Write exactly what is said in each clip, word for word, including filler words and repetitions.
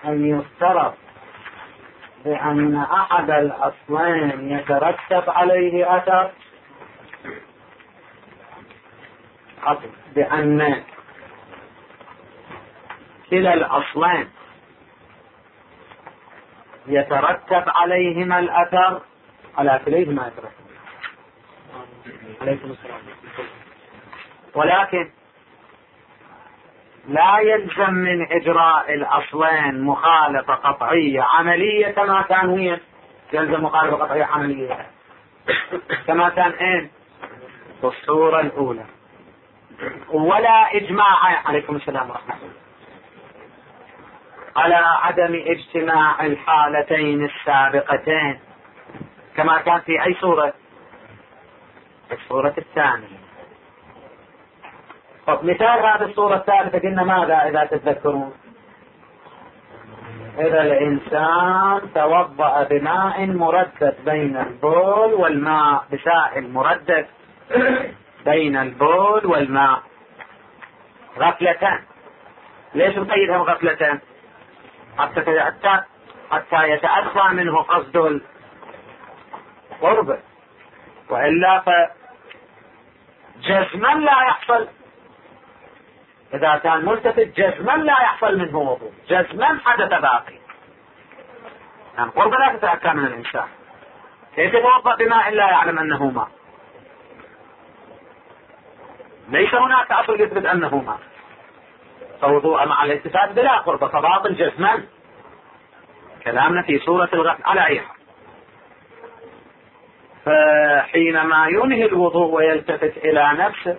أن يفترض بأن أحد الأصلين يترتب عليه أثر، بأن كلا الأصلين يترتب عليهما الأثر على كليهما يترتب عليكم السلام، ولكن لا يلزم من إجراء الأصلين مخالفة قطعية عملية كما كان هي يلزم مخالفة قطعية عملية كما كان إيه في الصورة الأولى، ولا إجماع عليكم السلام ورحمة الله على عدم اجتماع الحالتين السابقتين كما كان في أي صورة؟ الصورة الثانية. طب مثال هذه الصورة الثالثة قلنا ماذا إذا تتذكرون؟ إذا الإنسان توضأ بماء مردد بين البول والماء، بسائل مردد بين البول والماء غفلتان. ليش نقيدهم غفلتان؟ حتى حتى يتأخى منه قصد القرب، وإلا فجزما لا يحصل. إذا كان ملتفت جزما لا يحصل منه وضوء، جزما حدث باقي، يعني قرب لا تتأكى من الإنسان. كيف يتوضأ بماء لا يعلم أنه ماء؟ ليس هناك أصل يثبت أنه ماء، فوضوء مع الالتفات بلا قرب فباطل جزما. كلامنا في سورة الغفل على أي حال. فحينما ينهي الوضوء ويلتفت إلى نفسه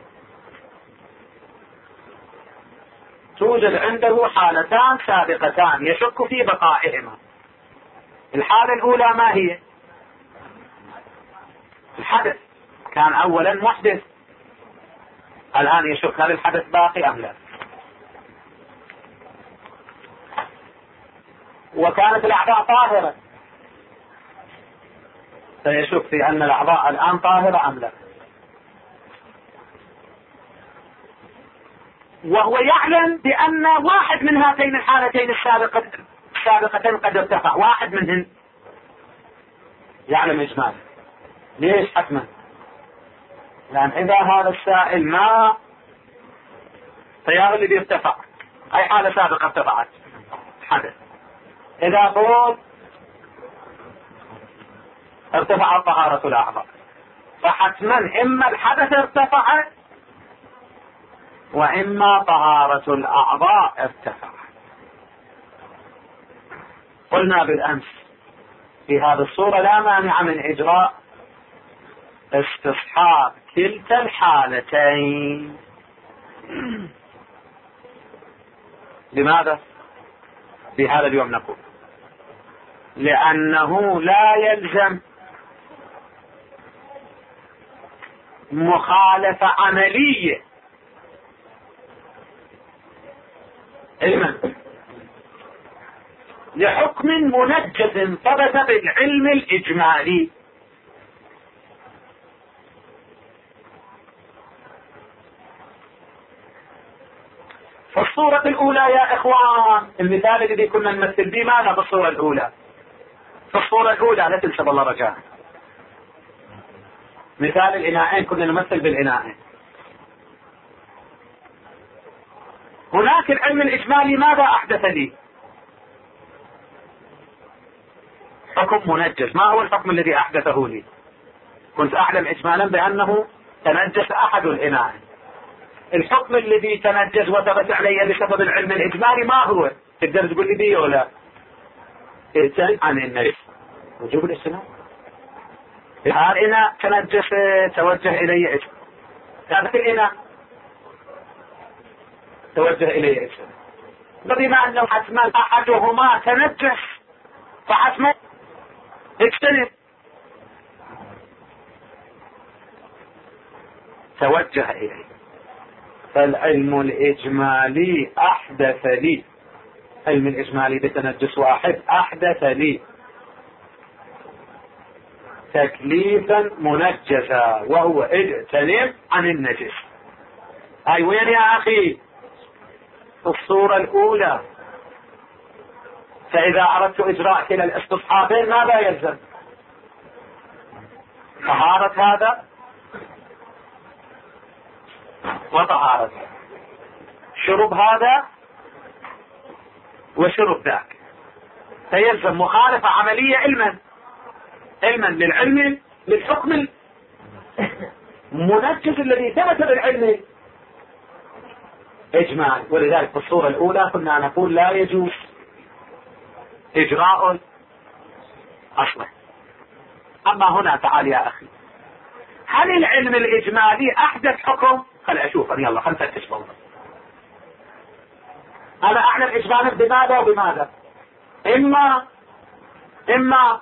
توجد عنده حالتان سابقتان يشك في بقائهما. الحالة الأولى ما هي؟ الحدث، كان أولا محدث، الآن يشك هل الحدث باقي أم لا. وكانت الأعضاء طاهرة، فيشك في أن الأعضاء الآن طاهرة أم لا. وهو يعلم بأن واحد من هاتين الحالتين السابقة السابقتين قد ارتفع، واحد منهن يعلم إجمالا. ليش حتما؟ لأن إذا هذا السائل ما التيار اللي بيرتفع أي حالة سابقة ارتفعت حدث، إذا بول ارتفع طهارة الأعضاء، فحتما إما الحدث ارتفع وإما طهارة الأعضاء ارتفعت. قلنا بالأمس في هذه الصورة لا مانع من إجراء استصحاب كلتا الحالتين. لماذا؟ في هذا اليوم نقول لأنه لا يلزم مخالفة عملية علما لحكم منجز ثبت بالعلم الإجمالي. في الصورة الأولى يا إخوان، المثال الذي كنا نمثل به ماذا في الصورة الأولى؟ في الصورة الأولى لا تنسب الله رجاء، مثال الإناءين كنا نمثل بالإناءين. هناك العلم الإجمالي ماذا أحدث لي؟ حكم منجز. ما هو الحكم الذي أحدثه لي؟ كنت أعلم إجمالا بأنه تنجس أحد الإناءين. الحكم الذي تنجز وثبت علي بسبب العلم الإجمالي ما هو؟ تقدر تقول لي بيه ولا؟ ابتعد عن النجس وجوب الاستناد. هذا الإناء تنجس توجه إلي إجمال، هذا الإناء توجه إليه إجمال، بما أنه حتما أحدهما تنجس فحتما اجتنب توجه إليه. فالعلم الإجمالي أحدث لي، علم الإجمالي بتنجس واحد أحدث لي تكليفا منجزا وهو اجتنب عن النجس. هاي وين يا أخي؟ في الصورة الأولى. فإذا أردت إجراء كلا الاستصحابين ماذا يلزم؟ طهارة هذا وطهارة هذا، شرب هذا وشرب ذاك، فيلزم مخالفة عملية علما علما للعلم للحكم المنجز الذي ثبت بالعلم إجماعي. ولذلك في الصورة الأولى كنا نقول لا يجوز إجراء أصلا. أما هنا تعال يا أخي، هل العلم الإجمالي أحدث حكم؟ خل أشوف أنا، يلا خل نفتش موضوع. أنا أعلم إجمالا بماذا وبماذا؟ إما إما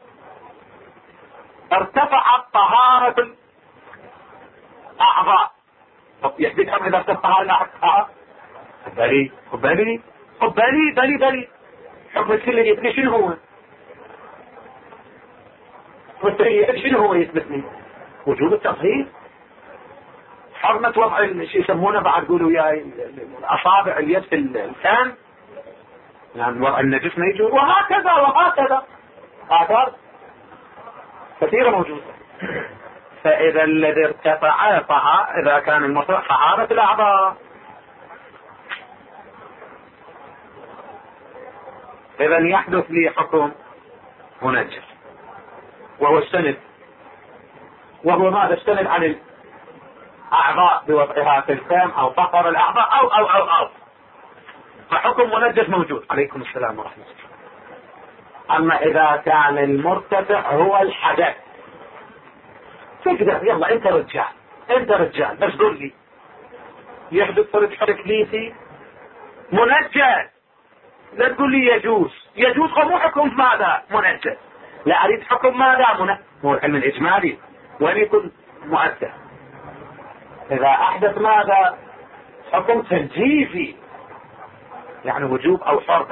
ارتفعت طهارة الأعضاء، طب يحدث أمر إذا ارتفعت طهارة الأعضاء؟ بلي بلي بلي بلي بلي حكم الكل يثبت شنو هو؟ شنو هو يثبتني؟ وجود التطهير، حرمة وضع شيء يسمونه بعد يقولوا يا اصابع اليد في الكان، يعني وضع النجس ما يجوز، وهكذا وهكذا آثار كثيرة موجودة. فإذا الذي ارتفع طهارة، إذا كان المرتفع طهارة الأعضاء، إذا يحدث لي حكم منجس، وهو السند، وهو ماذا؟ السند عن الأعضاء بوضعها في الفم أو فقر الأعضاء أو أو أو أو فحكم منجس موجود. عليكم السلام ورحمة الله. أما إذا كان المرتفع هو الحدث، تقدر يلا أنت رجال أنت رجال بس قل لي يحدث فرق تكليفي منجس، لا تقول لي يجوز يجوز مو حكم ماذا؟ منجس. لا أريد حكم ماذا؟ منجس. هو العلم الإجمالي وين يكون مؤثر؟ إذا أحدث ماذا؟ حكم تنجيزي، يعني وجوب أو فرض.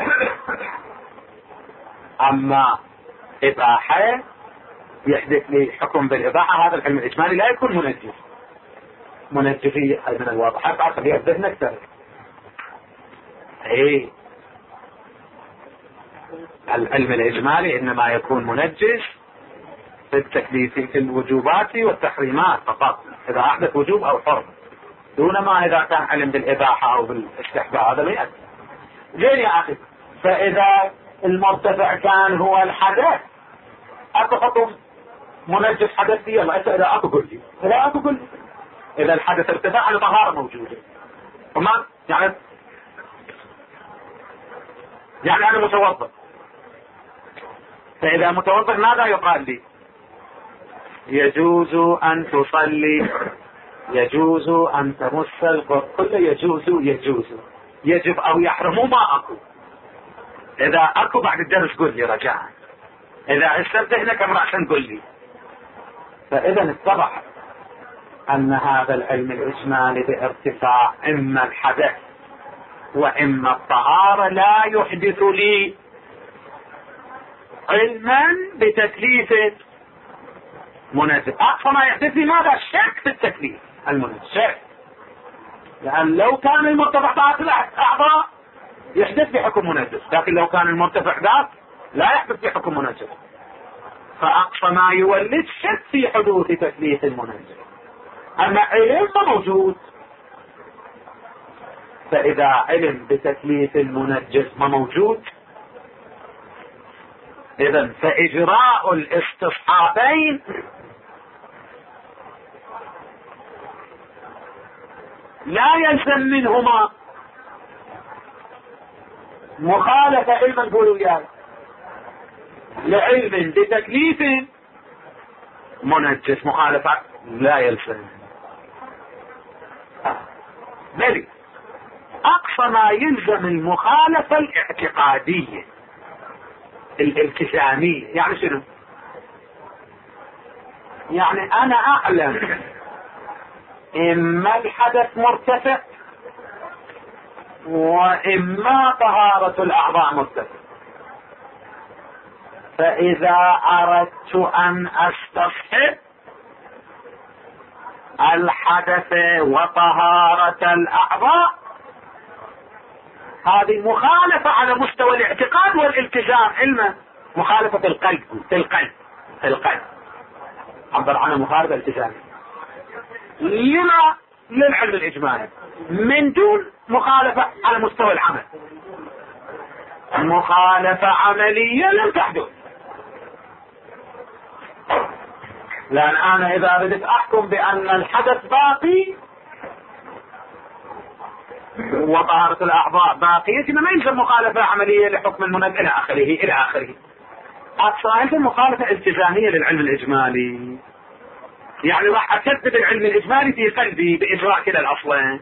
أما إباحة يحدث لي حكم بالإباحة، هذا العلم الإجمالي لا يكون منجز. منجزي من الواضح بعد خليها بذهن أكثر. إيه العلم الإجمالي إنما يكون منجز في التكليف في الوجوبات والتحريمات فقط، إذا أحدث وجوب أو فرض، دون ما إذا كان علم بالإباحة أو بالاستحباب هذا ما يأتي. زين يا أخي، فإذا المرتفع كان هو الحدث أكو حكم منجس حدثي، يلا إذا أكو قل لي إذا أكو قل لي إذا الحدث ارتفع الطهارة موجودة. تمام؟ يعني يعني أنا متوضئ، فإذا متوضئ ماذا يقال لي؟ يجوز أن تصلي، يجوز أن تمس القرب، كله يجوز يجوز يجب أو يحرم، ما أكو. إذا أكو بعد الدرس قل لي رجاء، إذا عشت هناك امرأة قل لي. فإذا اتضح أن هذا العلم الإجمالي بارتفاع إما الحدث وإما الطهارة لا يحدث لي علما بتكليف مناسب. أقصى ما يحدث لي ماذا؟ الشك في التكليف المناسب، شك. لأن لو كان المرتفع ذات الأعضاء يحدث لي حكم مناسب، لكن لو كان المرتفع ذات لا يحدث لي حكم مناسب، فأقصى ما يولد شك في حدوث تكليف المناسب. أما علم موجود، فإذا علم بتكليف المنجز ما موجود، إذن فإجراء الاستصحابين لا يلزم منهما مخالفة علما قولوا وياي لعلم بتكليف منجز، مخالفة لا يلزم. بل أقصى ما يلزم المخالفة الاعتقادية الالتزامية. يعني شنو؟ يعني أنا أعلم إما الحدث مرتفع وإما طهارة الأعضاء مرتفع، فإذا أردت أن أستصحب الحدث وطهارة الأعضاء هذه مخالفة على مستوى الاعتقاد والالتزام، علما مخالفة في القلب في القلب في القلب عبر عنها مخالفة التزامية لما للعلم الإجمالي، من دون مخالفة على مستوى العمل. مخالفة عملية لم تحدث، لأن أنا إذا بدت أحكم بأن الحدث باقي وطهارة الأعضاء باقية، ما يلزم مخالفة عملية لحكم المنزل إلى آخره إلى آخره. أقصى مخالفة التزامية للعلم الإجمالي، يعني راح أكذب العلم الإجمالي في قلبي بإجراء كلا الأصلين،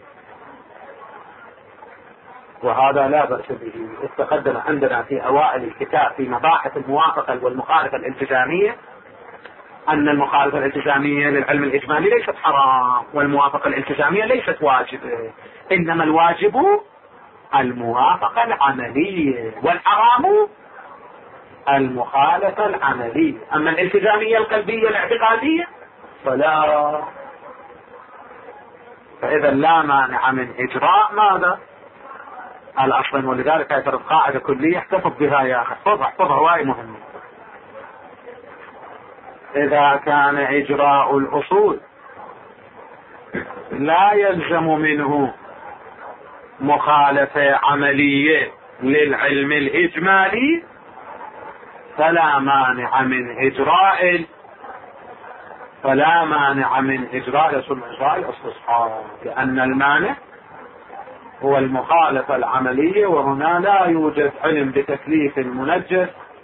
وهذا لا بأس به. استقدم عندنا في أوائل الكتاب في مباحث الموافقة والمخالفة الالتزامية أن المخالفة الالتزامية للعلم الإجمالي ليست حرام، والموافقة الالتزامية ليست واجبة، إنما الواجب الموافقة العملية والحرام المخالفة العملية. أما الالتزامية القلبية الاعتقادية فلا. فإذا لا مانع من إجراء ماذا؟ الأصل. ولذلك يفرض قاعدة كلية احتفظ بها يا أخي، احفظها احفظها واي مهمة. إذا كان إجراء الأصول لا يلزم منه مخالفة عملية للعلم الإجمالي فلا مانع من إجراء فلا مانع من إجراء إجراء الاستصحاب، لأن المانع هو المخالفة العملية، وهنا لا يوجد علم بتكليف المنجس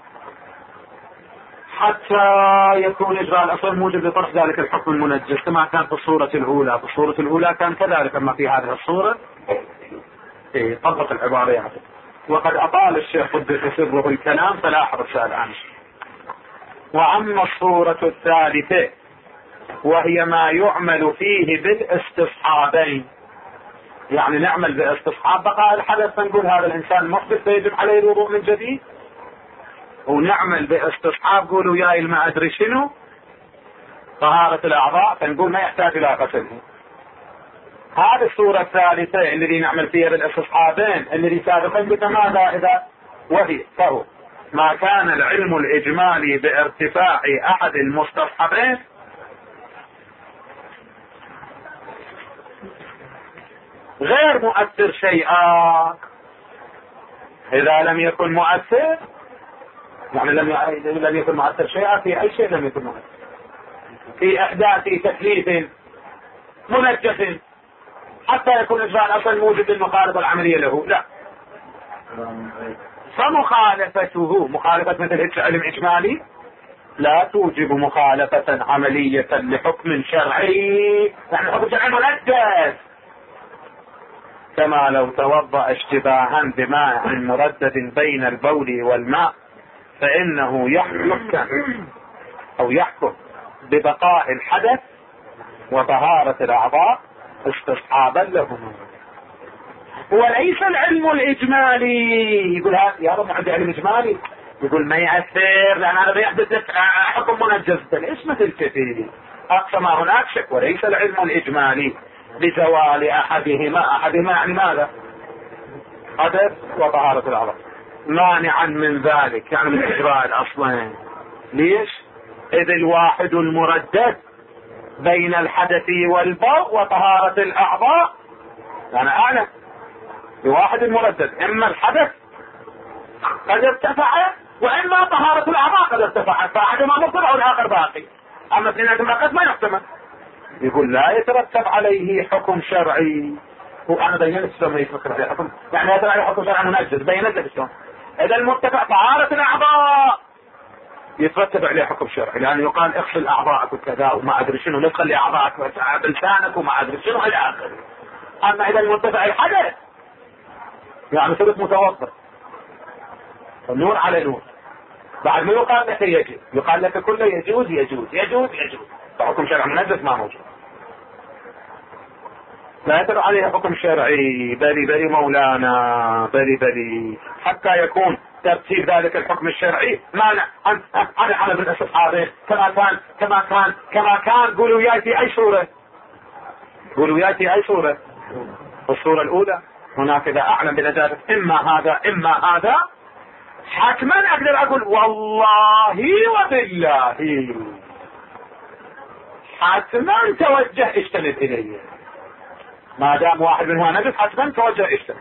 حتى يكون إجراء الأصل موجب لطرح ذلك الحكم المنجس، كما كان في الصورة الأولى. في الصورة الأولى كان كذلك، أما في هذه الصورة إيه طبق العبارة يعني. وقد أطال الشيخ قدس سره الكلام فلا أحرص الآن. وأما الصورة الثالثة وهي ما يعمل فيه بالاستصحابين، يعني نعمل باستصحاب بقاء الحدث، فنقول هذا الإنسان محدث فيجب عليه الوضوء من جديد، ونعمل باستصحاب قولوا يا ما أدري شنو طهارة الأعضاء، فنقول ما يحتاج إلى غسله. هذه الصورة الثالثة الذي نعمل فيها بالاستصحابين الذي سابقا قلنا ماذا إذا وهي فهو ما كان العلم الإجمالي بارتفاع أحد المستصحبين غير مؤثر شيئا. إذا لم يكن مؤثر يعني لم لم يكن مؤثر شيئا في أي شيء، لم يكن مؤثر في إحداث تكليف منجس حتى يكون إجراء الأصل موجب للمخالفة العملية له، لا. فمخالفته مخالفة مثل العلم الإجمالي لا توجب مخالفة عملية لحكم شرعي، يعني حكم شرعي منجس، كما لو توضأ اشتباها بماء مردد بين البول والماء فإنه يحكم أو يحكم ببقاء الحدث وطهارة الأعضاء استصحابا لهم. وليس العلم الإجمالي يقول هذا يا رب عندي علم إجمالي، يقول ما يأثر لأن هذا يحدث حكم منجز. ليش مثل كثير أقصى ما هناك شك. وليس العلم الإجمالي بزوال أحدهما أحدهما يعني ماذا؟ حدث وطهارة الأعضاء مانعا من ذلك، يعني من إجراء الأصلين. ليش؟ إذ الواحد المردد بين الحدث والبول وطهارة الأعضاء يعني أعلم بواحد المردد، إما الحدث قد ارتفع وإما طهارة الأعضاء قد ارتفعت، فأحدهما مرتفع والآخر باقي، أما اثنين باقيت ما يحتمل. يقول لا يترتب عليه حكم شرعي. هو أنا بينت شلون يفكر في حكم، يعني يترتب عليه حكم شرعي منجز، بينت لك شلون. إذا المرتفع طهارة الأعضاء يترتب عليه حكم شرعي، لأن يقال اغسل أعضاءك وكذا وما أدري شنو، لا تخلي أعضاءك بلسانك وما أدري شنو إلى آخره. أما إذا المرتفع الحدث يعني ثبت متوسط، النور على نور، بعد ما يقال لك يجب، يقال لك كله يجوز يجوز يجوز يجوز، فحكم شرعي منجز ما موجود، لا يترتب عليه حكم شرعي. بري بري مولانا بري بري، حتى يكون ترتيب ذلك الحكم الشرعي مانع عن عن عمل بالاستصحاب كما كان كما كان كما كان. قولوا وياي في اي صورة، قولوا وياي في اي صورة. الصورة الاولى هناك إذا أعلم بنجاسة إما هذا إما هذا حتما أقدر أقول والله وبالله حتما توجه اجتنب إليه. ما دام واحد منها نجس حتما توجه اجتنب.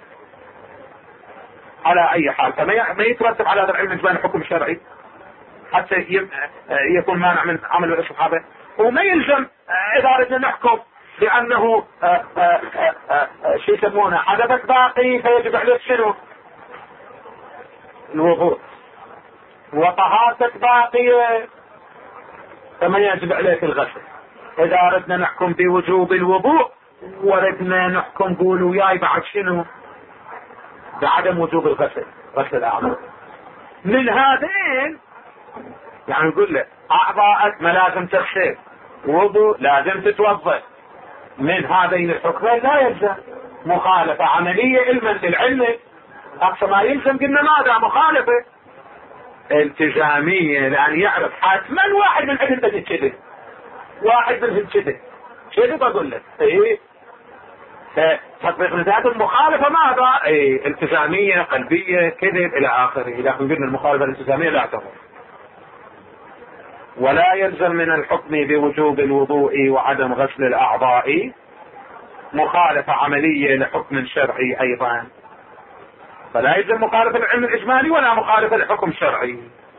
على أي حال فما يترتب على هذا العلم إجمالي الحكم الشرعي حتى يكون مانع من عمل الصحابة. وما يلزم إذا أردنا نحكم بأنه شو يسمونه حدث باقي فيجب عليك شنو؟ الوضوء. وطهارتك باقية فما يجب عليك الغسل. إذا أردنا نحكم بوجوب الوضوء وردنا نحكم قولوا وياي بعد شنو؟ بعدم وجوب الغسل، غسل الأعضاء. من هذين يعني نقول له أعضاءك ما لازم تغسل، وضوء لازم تتوضأ. من هذين الحكمين لا يلزم مخالفة عملية علما للعلم. أقصى ما يلزم قلنا ماذا؟ مخالفة التزامية، لأن يعرف حتما واحد من عندهم بدي كذا، واحد منهم كذا كذا بقول لك إيه تطبيق نتاج المخالفة ماذا؟ إيه التزامية قلبية كذب إلى آخره. لكن قلنا المخالفة الالتزامية لا تضر. ولا يلزم من الحكم بوجوب الوضوء وعدم غسل الأعضاء مخالفة عملية لحكم شرعي أيضا. فلا يلزم مخالفة العلم الإجمالي ولا مخالفة لحكم شرعي.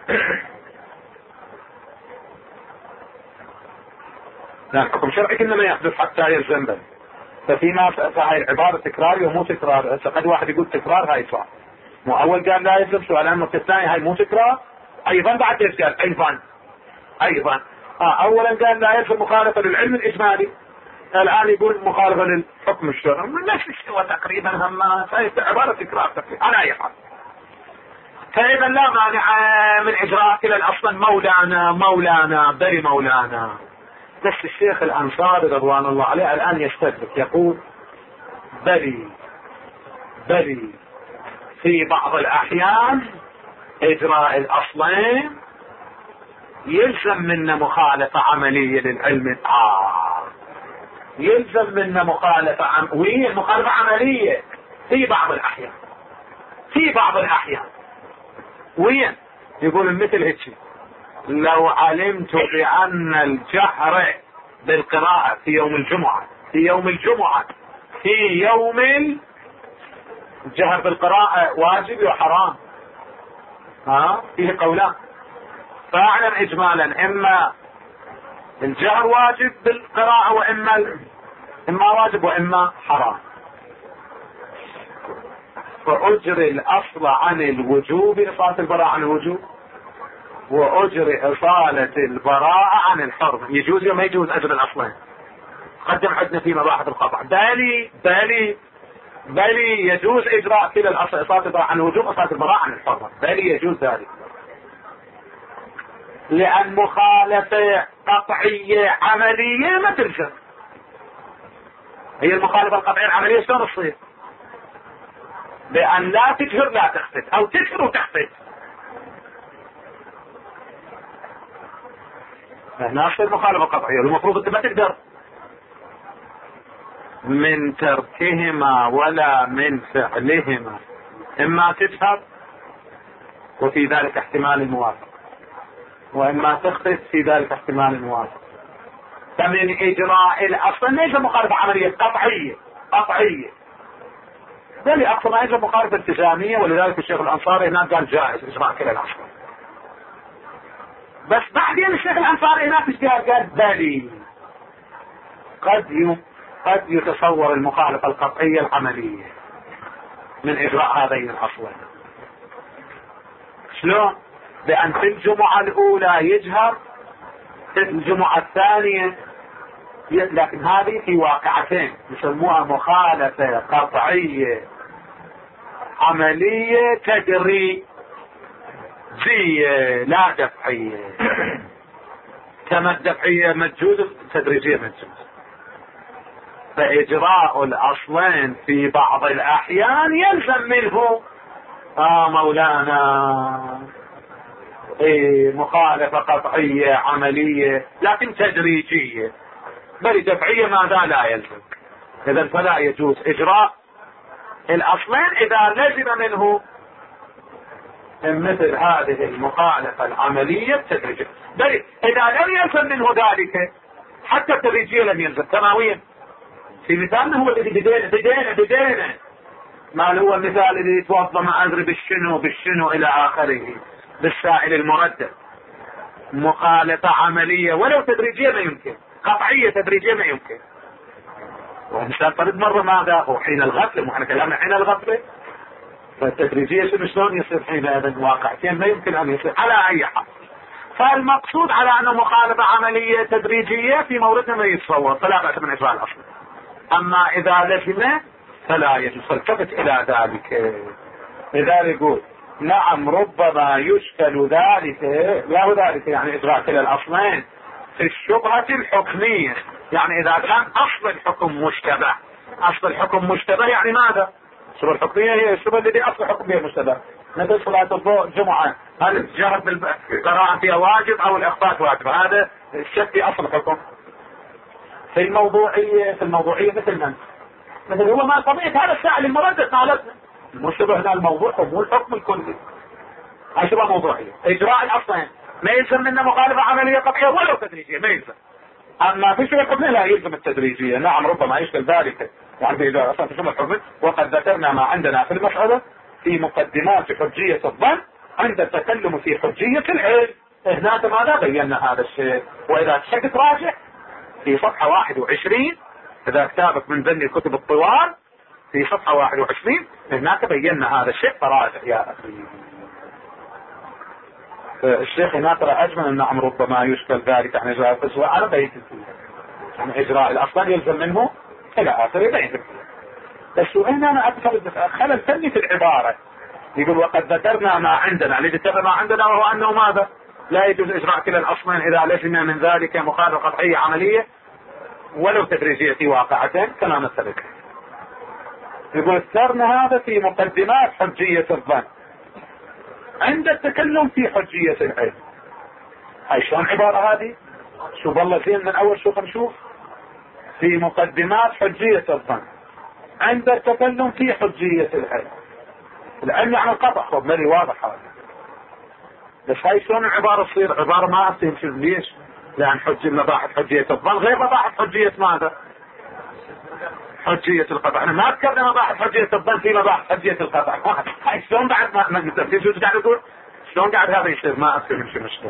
لأن حكم شرعي إنما يحدث حتى يلزم به. ففيما هاي العبارة تكراري ومو تكرار. قد واحد يقول تكرار هاي صح. مو أول قال لا يلزم سؤالان مستثنائي هاي مو تكرار. أيضا بعد ايش قال؟ أيضا أيضا آه أولا قال لا يلزم مخالفة للعلم الإجمالي، الآن يقول مخالفة للحكم الشرعي. من نفس الشيء تقريبا هم هاي عبارة تكرار تقريبا على أي حال. فإذا لا مانع من إجراء إلى الأصل مولانا مولانا بري مولانا. بس الشيخ الأنصاري رضوان الله عليه الآن يستدرك يقول بري بري في بعض الأحيان إجراء الأصلين يلزم منا مخالفة عملية للعلم. آه يلزم منا مخالفة عم... وين مخالفة عملية في بعض الأحيان في بعض الأحيان وين يقول مثل هيك لو علمت بأن الجهر بالقراءة في يوم الجمعة في يوم الجمعة في يوم الجهر بالقراءة واجب وحرام ها فيه قولان. فاعلم إجمالا إما الجهر واجب بالقراءة وإما إما واجب وإما حرام. فأجري الأصل عن الوجوب إصالة البراءة عن الوجوب، وأجري إصالة البراءة عن الحرم. يجوز وما يجوز أجر الأصلين. قدم عندنا في مباحث القطع بالي بالي بالي يجوز إجراء كلا الأصل إصالة البراءة عن الوجوب إصالة البراءة عن الحرم. بالي يجوز ذلك لأن مخالفة قطعية عملية ما تلزم. هي المخالفة القطعية العملية شلون تصير؟ بأن لا تجهر لا تخفت أو تجهر وتخفت. هنا تصير مخالفة قطعية. المفروض أنت ما تقدر من تركهما ولا من فعلهما، إما تجهر وفي ذلك احتمال الموافق، وإما تخفت في ذلك احتمال الموافق. فمن إجراء الأصل ليس مخالفة عملية قطعية قطعية بل أقصى ما يجب مخالفة التزامية. ولذلك الشيخ الأنصاري هناك قال جائز إجراء كلا الأصل. بس بعدين الشيخ الأنصاري هناك قال قال بالي قد يم قد يتصور المخالفة القطعية العملية من إجراء هذين الأصلين. شلون؟ بأن في الجمعة الأولى يجهر، في الجمعة الثانية، لكن هذه في واقعتين يسموها مخالفة قطعية عملية تدريجية لا دفعية. كما الدفعية مجوز التدريجية مجوز. فإجراء الأصلين في بعض الأحيان يلزم منه آه مولانا إيه مخالفة قطعية عملية لكن تدريجية، بل دفعية ماذا لا يلزم. إذن فلا يجوز إجراء الاصلين اذا لزم منه مثل هذه المخالفة العملية التدريجية. بل اذا لم يلزم منه ذلك حتى التدريجية لم يلزم تماويا. في مثالنا هو الذي بدينا بدينا بدينا ما هو المثال اللي يتوضا ما ادري بالشنو بالشنو الى اخره بالسائل المردد. مخالفة عملية ولو تدريجية ما يمكن، قطعية تدريجية ما يمكن. والإنسان طرد مرة ماذا هو حين الغفلة، وإحنا كلامنا حين الغفلة. فالتدريجية شنو شلون يصير حين هذا الواقعتين ما يمكن أن يصير على أي حال. فالمقصود على أنه مخالفة عملية تدريجية في موردنا ما يتصور فلا بأس من إجراء الأصل. أما إذا لزم فلا يجوز. فالتفت إلى ذلك. لذلك يقول نعم ربما يشكل ذلك له ذلك يعني إجراء كلا الأصلين في الشبهة الحكمية. يعني إذا كان أصل الحكم مشتبه. أصل الحكم مشتبه يعني ماذا؟ الشبهة الحكمية هي الشبهة التي أصل الحكم فيها مشتبه. مثل صلاة الضوء الجمعة هل الجهر بالقراءة فيها واجب أو الإخفاء واجب؟ هذا الشك في أصل الحكم. في الموضوعية في الموضوعية مثل من؟ مثل هو ما طبيعة هذا السائل المردد مالتنا. المشتبه هنا الموضوع هو الحكم الكلي. هاي شبهة موضوعية. إجراء الأصلين ما يلزم منه مخالفة عملية قطعية ولو تدريجية ما يلزم. أما في شبهة الحكم لا يلزم التدريجية. نعم ربما يشكل ذلك يعني إذا أصلا في شبهة الحكم. وقد ذكرنا ما عندنا في المسألة في مقدمات حجية الظن عند التكلم في حجية العلم. هناك ماذا بينا هذا الشيء. وإذا تشكت راجع في صفحة واحد وعشرين إذا كتابك من ذني الكتب الطوال في صفحة واحد وعشرين هناك بينا هذا الشيء فراجع يا أخي. الشيخ هناك أجمل أن نعم ربما يشكل ذلك عن إجراء القسوة على بيت عن إجراء الأصلا يلزم منه إلى آخر بيت. بس هنا أنا أدخل خلل فني في العبارة. يقول وقد ذكرنا ما عندنا الذي ذكر ما عندنا وهو أنه ماذا لا يجوز إجراء كلا الأصلين إذا لزم من ذلك مخالفة قطعية عملية ولو تدريجية في واقعتين كلام السابق. يقول ذكرنا هذا في مقدمات حجية الظن عند التكلم في حجية العلم. هاي شلون عبارة هذه؟ شوف والله زين من أول شوف نشوف في مقدمات حجية الظن عند التكلم في حجية العلم. العلم يعني القطع خب مالي واضح هذا. بس هاي شلون العبارة تصير عبارة ما أفتهم شو ليش؟ لأن حج مباحث حجية الظن غير مباحث حجية ماذا؟ حجية القطع. أنا ما أذكرنا مباحث حجية الظن في مباحث حجية القطع. هاي شلون بعد ما ما تفهم شو قاعد أقول؟ شلون قاعد هذا يصير ما أفهم شو مشكلة.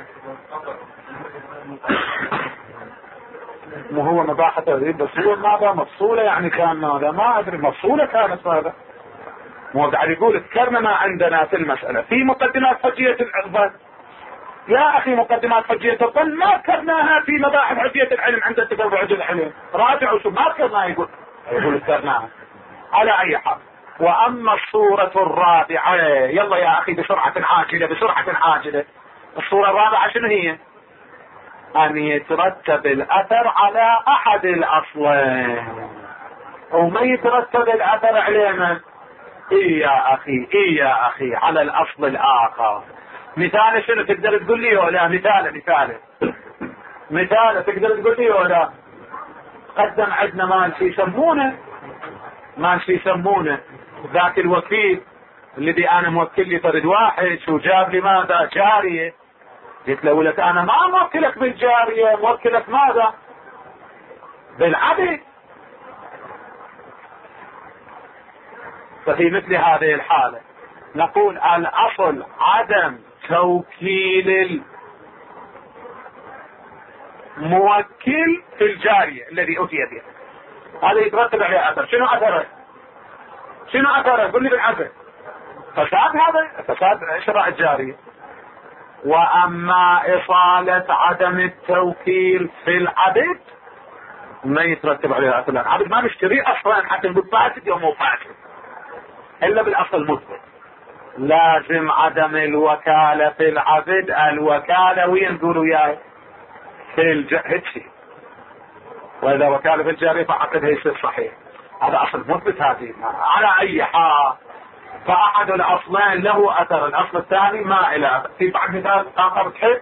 مو هو مباحث الريب بس هو ماذا مفصولة يعني كان ماذا ما أدري مفصولة كانت ماذا. مو قاعد يقول اذكرنا ما عندنا في المسألة في مقدمات حجية الظن. يا أخي مقدمات حجية الظن ما ذكرناها في مباحث حجية العلم عند التكلم حجية العلم. راجعوا شو ما ذكرناها. يقول يقول ذكرناها على أي حال. وأما الصورة الرابعة يلا يا أخي بسرعة عاجلة بسرعة عاجلة. الصورة الرابعة شنو هي؟ أن يترتب الأثر على أحد الأصلين وما يترتب الأثر على من؟ إيه يا أخي إيه يا أخي على الأصل الآخر. مثال شنو تقدر تقول لي ولا مثال مثال مثال تقدر تقول لي ولا؟ قدم عندنا ما نسي يسمونه ما نسي يسمونه ذاك الوكيل الذي أنا موكل لي فرد واحد شو جاب لي ماذا جارية. قلت له لك أنا ما موكلك بالجارية موكلك ماذا بالعبد. ففي مثل هذه الحالة نقول الأصل عدم توكيل الموكل في الجارية الذي أتي بها. هذا يترتب عليه أثر. شنو أثره؟ شنو أثره؟ قل لي بالعبد. فساد هذا فساد شراء الجارية. وأما إصالة عدم التوكيل في العبد ما يترتب عليه أثر. العبد ما نشتري أصلا حتى نقول فاسد يوم مو فاسد إلا بالأصل المثبت. لازم عدم الوكالة في العبد. الوكالة وين نقولوا ياي في الجهتي. وإذا وكالة في الجارية فعقدها يصير صحيح. هذا أصل مثبت هذه. على أي حال فأحد الأصلين له أثر الأصل الثاني ما إلى أثر. في بعض مثال آخر تحب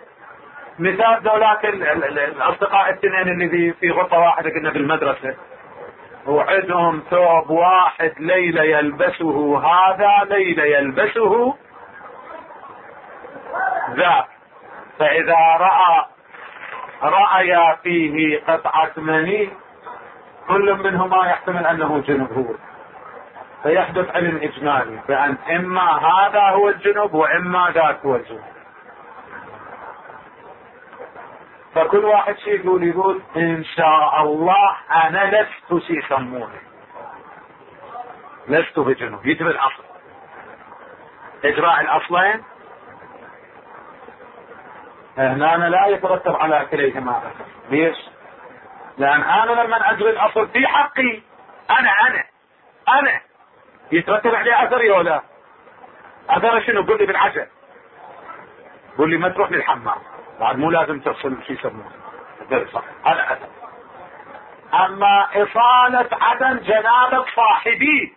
مثال ذولاك الأصدقاء الاثنين اللي في غرفة واحدة قلنا بالمدرسة وعندهم ثوب واحد ليلة يلبسه هذا ليلة يلبسه ذاك، فإذا رأى رأي فيه قطعة مني كل منهما يحتمل أنه جنب هو، فيحدث علم إجمالي بأن إما هذا هو الجنب وإما ذاك هو الجنب. فكل واحد شيء يقول يقول إن شاء الله أنا لست شيء يسمونه، لست بجنب، يجب الأصل إجراء الأصلين. هنا أنا لا يترتب على كليهما. ليش؟ لأن أنا لما أجري الأصل في حقي أنا أنا أنا يترتب عليه أثري ولا أثر شنو؟ قل لي بالعجل، قل لي ما تروح للحمام بعد، مو لازم تصل شيء يسمونه هذا أثر. أما إصالة عدم جنابة صاحبي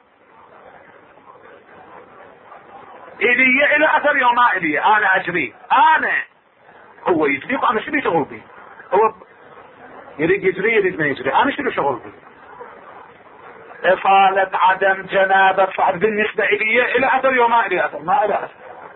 إلي إلى أثر يوم ما إلي أنا أجري، أنا هو يجري وأنا شنو شغل بي؟ هو يريد يجري يريد ما يجري، أنا شنو شغل بي؟ إصالة عدم جنابة صاحب بالنسبة إلي إلى أثر يوم ما إلي أثر، ما إلى أثر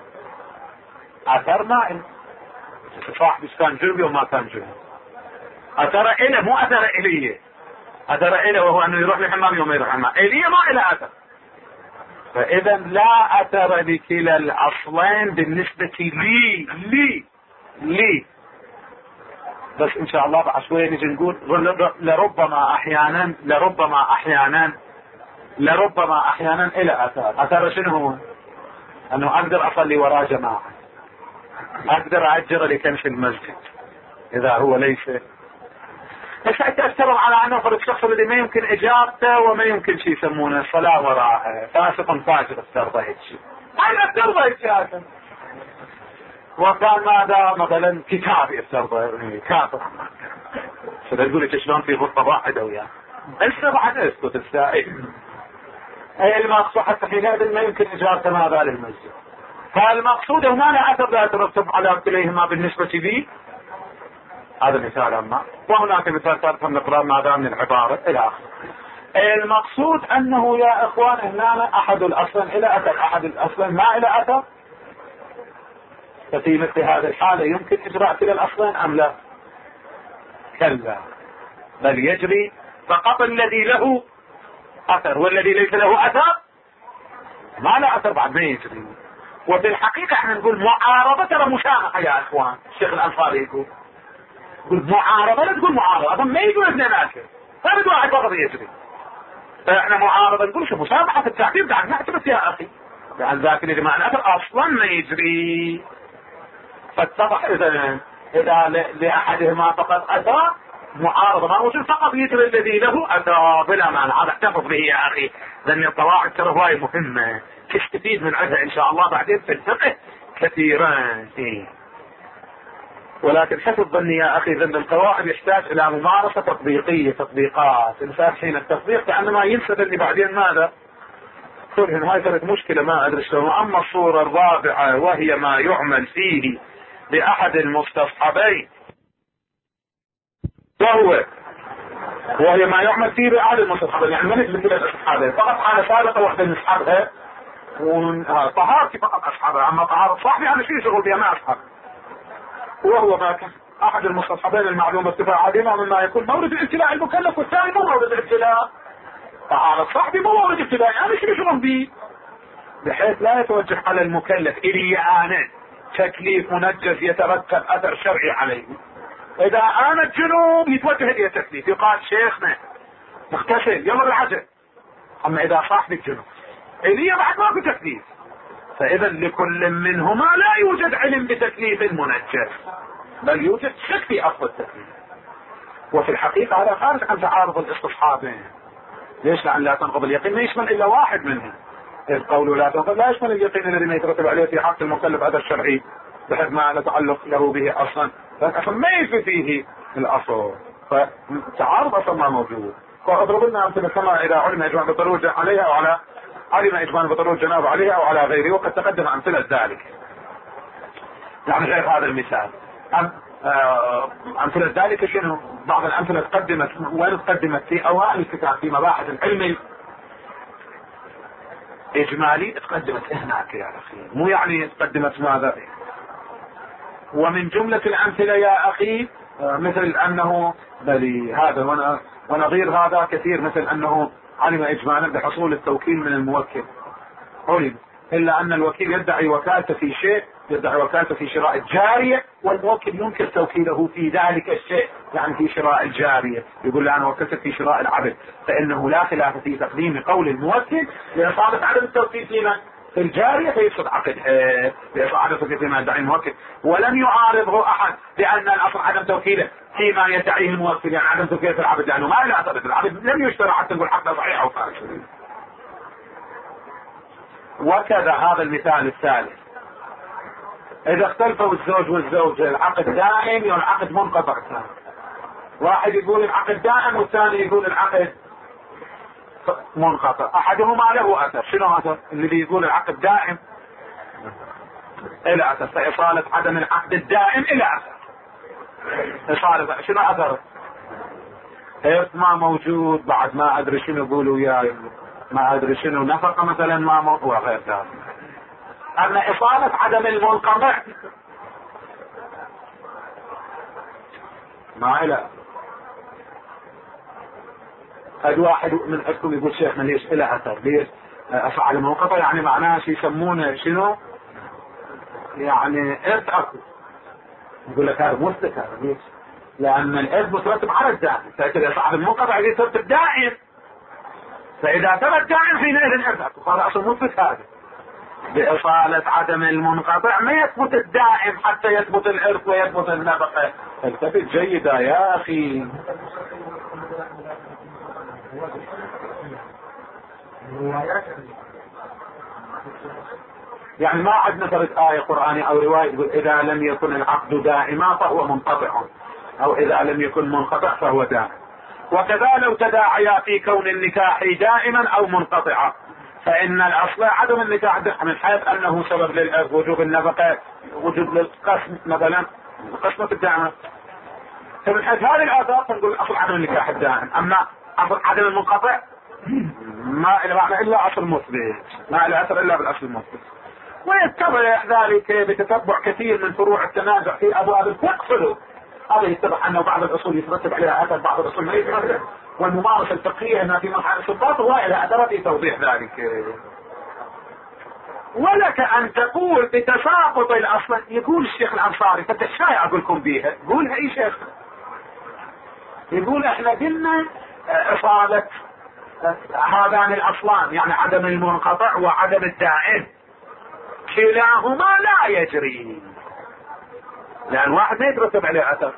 أثر ما إلي صاحب كان جنبي وما كان جنبي، أثر إلي مو أثر إلي، أثر إلي وهو أنه يروح للحمام يوم يروح الحمام، إلي ما إلى أثر. فإذا لا أثر لكلا الأصلين بالنسبة لي لي لي بس إن شاء الله بعد شوية نجي نقول لربما أحيانا لربما أحيانا لربما أحيانا إلى أثر. أثر شنو هو؟ أنه أقدر أصلي وراء جماعة، أقدر أجر لكنش المسجد إذا هو ليس، بس تأثروا على أنه فرق الشخص الذي ما يمكن إجابته وما يمكن شيء يسمونه الصلاة وراءه فاسق فاجر افترض هيك شيء، أنا افترض هيك شيء. وكان ماذا مثلا كتابي افترض كافر، فتقول لك شلون في غرفة واحدة وياه لسه بعد اسكت السائل. أي المقصود حتى حينئذ ما يمكن إجابته ماذا للمسجد. فالمقصود هنا لا أثر لا يترتب على كليهما بالنسبة لي، هذا مثال. أما وهناك مثال ثالث نقرأ ماذا من العبارة إلى آخره. المقصود أنه يا إخوان هنا أحد الأصلين إلى أثر، أحد الأصلين ما إلى أثر، ففي مثل هذه الحالة يمكن إجراء كلا الأصلين أم لا؟ كلا، بل يجري فقط الذي له أثر، والذي ليس له أثر ما له أثر بعد ما يجري. وفي الحقيقة احنا نقول معارضة ترى مشاهقة يا إخوان. الشيخ الأنصاري يقول يقول معارضة، لا تقول معارضة، أظن ما يقول اثنين آخر، فرد واحد فقط يجري. فاحنا معارضة نقول شو مسامحة في التعبير بعد نعتبر يا أخي، لأن ذاك اللي معنى أثر أصلا ما يجري. فاتضح إذا إذا لأحدهما فقط أثر معارضة ما وجد، فقط يجري الذي له أثر بلا معنى. هذا احتفظ به يا أخي، لأن القواعد ترى هواي مهمة تستفيد من عندها إن شاء الله بعدين في الفقه كثيرا. ولكن حسب ظني يا أخي ذن القواعد يحتاج إلى ممارسة تطبيقية، تطبيقات إنسان حين التطبيق كأنما ينسى اللي بعدين ماذا كلهن. هاي كانت مشكلة ما أدري شلون. أما الصورة الرابعة وهي ما يعمل فيه لأحد المستصحبين، وهو وهي ما يعمل فيه بأحد المستصحبين، يعني من مثل الاستصحابين فقط حالة سابقة واحدة نسحبها طهارتي فقط أسحبها، أما طهارة صاحبي أنا شيء شغل بها ما أسحب. وهو ما كان أحد المستصحبين المعلوم ارتفاع عديمة مما يكون مورد الابتلاء المكلف، والثاني مو مورد الابتلاء. طهارة صاحبي مو مورد ابتلاء أنا شيء شغل بيه، بحيث لا يتوجه على المكلف إلي أنا تكليف منجز يترتب أثر شرعي عليه. إذا أنا الجنوب يتوجه إلي تكليف، يقال شيخنا مغتسل يلا بالعجل. أما إذا صاحب الجنوب إلي بعد ما في تكليف، فإذا لكل منهما لا يوجد علم بتكليف منجز، بل يوجد شك في أصل التكليف. وفي الحقيقة هذا خارج عن تعارض الاستصحابين. ليش؟ لأن لا تنقض اليقين ما يشمل إلا واحد منهم. إذ قوله لا تنقض لا يشمل اليقين الذي ما يترتب عليه في حق المكلف هذا الشرعي بحيث ما نتعلق له به أصلا، فأصلا ما يفي فيه الأصل، فتعارض أصلا ما موجود. فأضرب لنا أمثلة كما إذا علم إجماع بطلوج عليها أو على علم إجماع بطلوج جناب عليها أو على غيره، وقد تقدم أمثلة ذلك يعني غير هذا المثال. آه امثلة ذلك شنو؟ بعض الامثلة تقدمت وين تقدمت؟ في اوائل الكتاب في مباحث العلم اجمالي تقدمت هناك يا اخي، مو يعني تقدمت ماذا. ومن جملة الامثلة يا اخي مثل انه بل هذا ونظير هذا كثير، مثل انه علم اجمالا بحصول التوكيل من الموكل، علم، الا ان الوكيل يدعي وكالته في شيء، يدعي وكالته في شراء الجارية، والموكل ينكر توكيله في ذلك الشيء، يعني في شراء الجارية، يقول له انا وكلتك في شراء العبد، فانه لا خلاف في تقديم قول الموكل لاصابة عدم التوكيل فيما في الجارية فيفسد عقدها بإصابة فيما يدعي الموكل، ولم يعارضه احد بان الاصل عدم توكيله فيما يدعيه الموكل، يعني عدم توكيله في العبد، لانه يعني ما له اثر، العبد لم يشترى حتى نقول عقده صحيح او فاسد. وكذا هذا المثال الثالث، اذا اختلفوا الزوج والزوجة العقد دائم او العقد منقطع، واحد يقول العقد دائم والثاني يقول العقد منقطع، احدهما له اثر، شنو اثر؟ اللي بيقول العقد دائم الى اثر، فاصالة عدم العقد الدائم الى اثر، اصالة شنو اثر؟ ما موجود، بعد ما ادري شنو يقولوا يا ما ادري شنو نفقة مثلا ما موجود وغير ذلك. اما اصالة عدم المنقطع ما إلى. هذا واحد من عندكم يقول شيخنا ليش إلى أثر، ليش أفعل المنقطع؟ يعني معناه شيء يسمونه شنو؟ يعني إرث أكو، يقول لك هذا مثبت، هذا ليش؟ لأن الإرث مترتب على الدائم، فإذا صاحب المنقطع يترتب دائم، فإذا ثبت دائم حينئذ الإرث أكو، هذا أصل مثبت. هذا بإصالة عدم المنقطع ما يثبت الدائم حتى يثبت الإرث ويثبت النفقة. التفت جيدة يا أخي. يعني ما عندنا فرد آية قرآنية أو رواية يقول إذا لم يكن العقد دائما فهو منقطع، أو إذا لم يكن منقطع فهو دائم. وكذا لو تداعيا في كون النكاح دائما أو منقطعا، فإن الأصل عدم النكاح من حيث أنه سبب للإرث، وجوب النفقة، وجوب للقسم مثلا، قسمة الدائمة، فمن حيث هذه الآثار نقول الأصل عدم النكاح الدائم. أما أصل عدم المنقطع ما إلى معنى إلا أصل مثبت، ما إلى أثر إلا بالأصل المثبت. ويتبع ذلك بتتبع كثير من فروع التنازع في أبواب الفقه، هذا يتبع أنه بعض الأصول يترتب عليها أثر، بعض الأصول ما يترتب، والممارسة الفقهية أنها في مرحلة السلطات وإلى أثر في توضيح ذلك. ولك أن تقول بتساقط الأصل، يقول الشيخ الأنصاري فتشاي أقول لكم بيها، قولها أي شيخ، يقول احنا قلنا إصالة هذان الأصلان، يعني عدم المنقطع وعدم الدائم، كلاهما لا يجري، لأن واحد ما يترتب عليه أثر.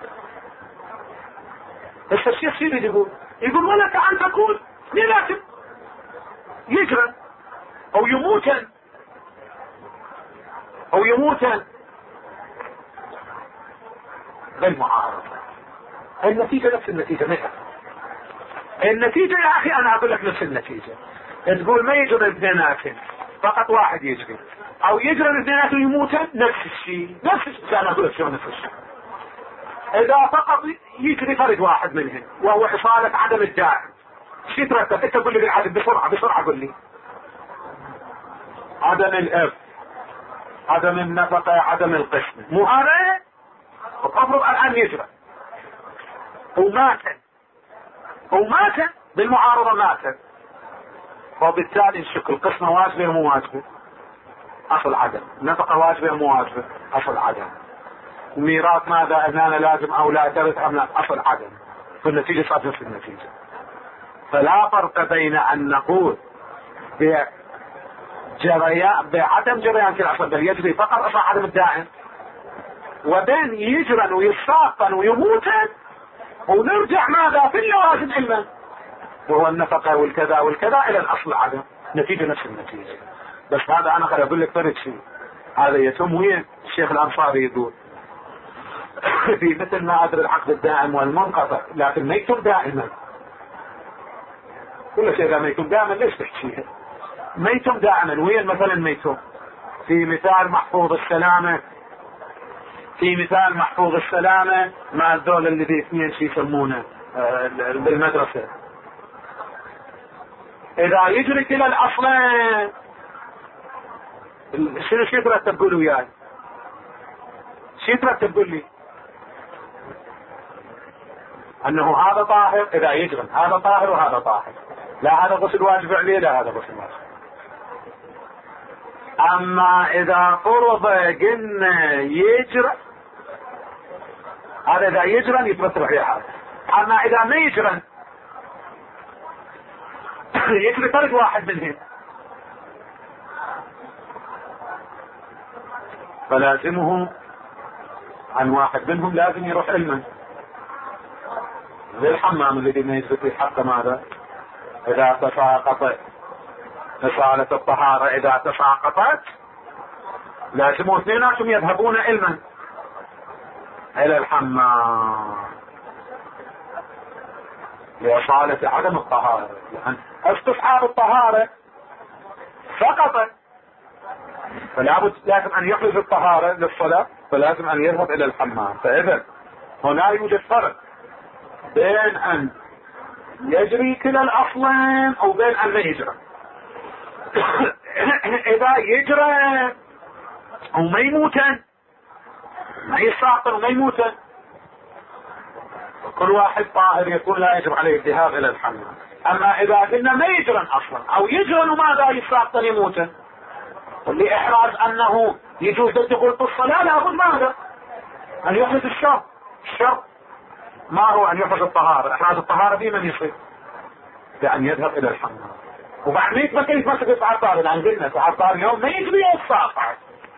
بس الشيخ شنو يقول؟ يقول ولك أن تقول لكن يجرى أو يموتا أو يموتا بالمعارضة، النتيجة نفس النتيجة. مئة النتيجة يا أخي أنا أقول لك نفس النتيجة. تقول ما يجري الاثنيناتين، فقط واحد يجري، أو يجري الاثنيناتين يموتا، نفس الشيء نفس الشيء. أنا أقول لك شو نفس الشيء. إذا فقط يجري فرد واحد منهم وهو إصالة عدم الدائم، شو ترتب؟ أنت قول لي بالعدد بسرعة بسرعة، قول لي. عدم الإرث، عدم النفقة، عدم القسم، مو هذا؟ أفرض الآن يجري ومات ومات بالمعارضة، مات، وبالتالي الشكل قسمة واجبة مو واجبة، أصل عدم. نفقة واجبة مو واجبة، أصل عدم. ميراث ماذا أذنان لازم أو لا ترث أم لا، أصل عدم. فالنتيجة صارت نفس النتيجة. فلا فرق بين أن نقول بجريان بعدم جريان في الأصل بل يجري فقط أصل عدم الدائم، وبين يجرن ويساقن ويموتن ونرجع ماذا في اللوازم علما، وهو النفقة والكذا والكذا إلى الأصل عدم، نتيجة نفس النتيجة. بس هذا أنا خلي أقول لك فرق شيء، هذا يتم وين الشيخ الأنصاري يقول في مثل ما أدري العقد الدائم والمنقطع، لكن ما يتم دائما. كل شيء إذا ما يتم دائما ليش تحكيها؟ ما يتم دائما. وين مثلا ما يتم؟ في مثال محفوظ السلامة في مثال محفوظ السلامة مع الدول اللي في اثنين شي يسمونه بالمدرسة، اذا يجري كلا الاصلين شنو شي ترتب تقول وياي؟ شي ترتب تقول لي؟ انه هذا طاهر اذا يجرم، هذا طاهر وهذا طاهر، لا هذا غسل واجب عليه لا هذا غسل واجب. اما اذا فرض قلنا يجرم، هذا اذا يجرم يترتب عليه هذا. اما اذا ما يجرم يجري فرد واحد منهم، فلازمه عن واحد منهم لازم يروح علما، زي الحمام الذي ما يجري في حقه ماذا؟ اذا تساقط مسألة الطهارة، اذا تساقطت لازم اثنيناتهم يذهبون علما الى الحمام لإصالة عدم الطهارة، لأن استصحاب الطهارة سقط، فلا بد لازم ان يحرز الطهارة للصلاة، فلازم ان يذهب الى الحمام. فاذا هنا يوجد فرق بين ان يجري كلا الاصلين او بين ان لا يجري. اذا يجري وما يموتن، ما يساقط وما يموتن، كل واحد طاهر يكون لا يجب عليه الذهاب الى الحمام. اما اذا قلنا ما يجرن اصلا او يجرن وماذا يساقطن يموتن، لإحراز أنه يجوز الدخول في الصلاة لابد ماذا؟ أن يحرز الشرط. الشرط ما هو أن يحرز الطهارة؟ إحراز الطهارة في من يصير؟ بأن يذهب إلى الحمام. وبعد ما يتمكن يتمسك بسعر طاري، لأن قلنا سعر طاري اليوم ما يجري الساقع.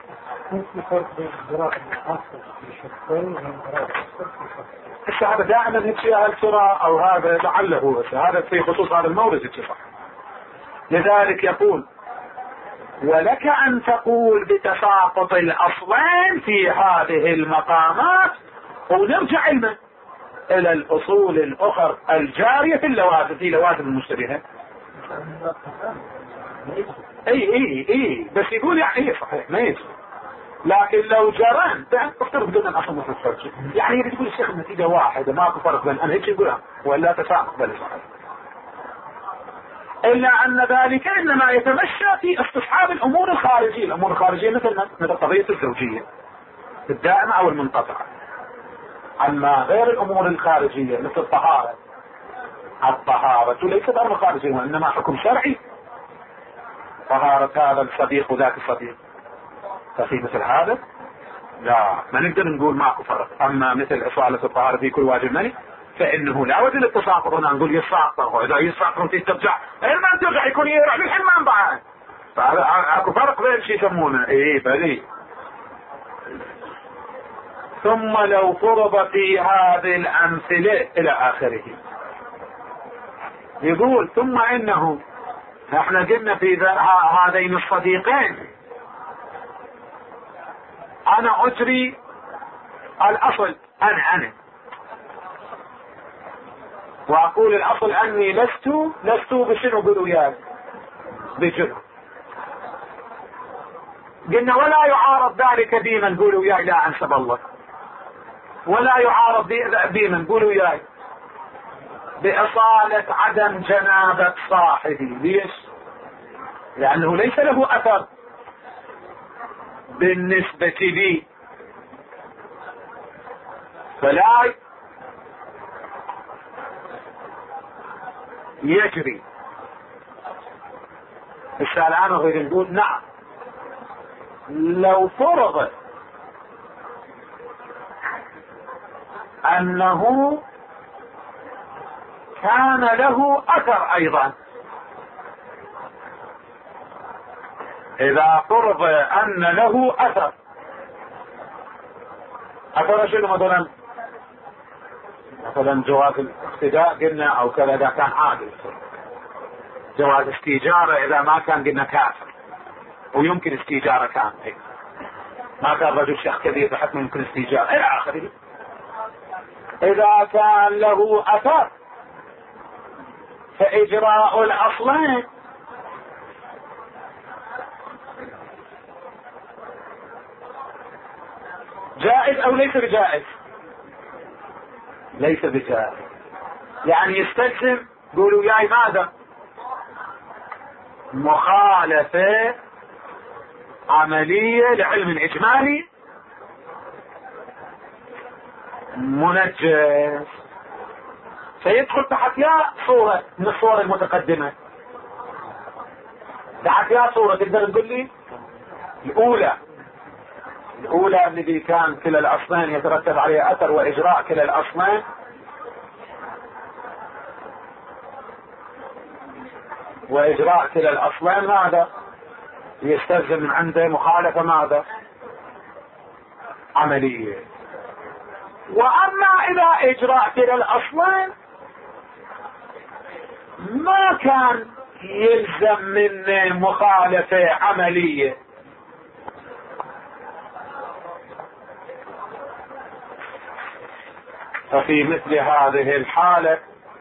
هذا دائما هيك هالترى أو هذا لعله هذا في خصوص هذا المورد صح. لذلك يقول ولك ان تقول بتساقط الاصلين في هذه المقامات، ونرجع علما الى الاصول الاخر الجارية في اللوازم، في لوازم المشتبهة. اي اي اي بس يقول يعني ايه صحيح ما يجب، لكن لو جران افترض بدون ان اصلا مثل الفرج، يعني يريد يقول الشيخ النتيجة واحدة ماكو فرق بين انا هيك يقولها ولا تساقط بل صحيح، الا ان ذلك انما يتمشى في استصحاب الامور الخارجية. الامور الخارجية مثل مثل قضية الزوجية الدائمة او المنقطعة. اما غير الامور الخارجية مثل الطهارة، الطهارة ليست امر خارجي وانما حكم شرعي، طهارة هذا الصديق وذاك الصديق، ففي مثل هذا لا ما نقدر نقول ماكو فرق. اما مثل اصالة الطهارة في كل واجب مني فانه لا وجه للتساقط، هنا نقول يساقط، واذا يساقط انت ترجع ما ترجع يكون يروح للحمام بعد، فهذا اكو فرق بين شي يسمونه ايه بلي. ثم لو فرض في هذه الامثلة الى اخره، يقول ثم انه احنا قلنا في هذين الصديقين انا اجري الاصل انا انا واقول الاصل اني لست لست بشنو بالوياي بجرم. قلنا ولا يعارض ذلك بما نقول وياي لا انسب الله، ولا يعارض بما نقول وياي باصالة عدم جنابة صاحبي. ليش؟ لانه ليس له اثر بالنسبة لي، فلا يجري. السؤال الآن نريد نقول نعم لو فرض انه كان له اثر ايضا، اذا فرض ان له اثر، اثر شنو مثلا؟ مثلا جواز الاقتداء قلنا او كذا اذا كان عادل، جواز استيجاره اذا ما كان قلنا كافر ويمكن استيجاره كان هيك. ما كان رجل شيخ كبير بحكم يمكن استيجاره الى اخره. اذا كان له اثر فاجراء الاصلين جائز او ليس بجائز؟ ليس بجائز. يعني يستلزم، قولوا ياي ماذا؟ مخالفة عملية لعلم اجمالي منجز. سيدخل تحت يا صورة من الصور المتقدمة، تحت يا صورة تقدر تقول لي؟ الاولى الاولى الذي كان كلا الاصلين يترتب عليه اثر واجراء كلا الاصلين، واجراء كلا الاصلين ماذا؟ يستلزم من عنده مخالفة ماذا؟ عملية. واما اذا اجراء كلا الاصلين ما كان يلزم منه مخالفة عملية، ففي مثل هذه الحالة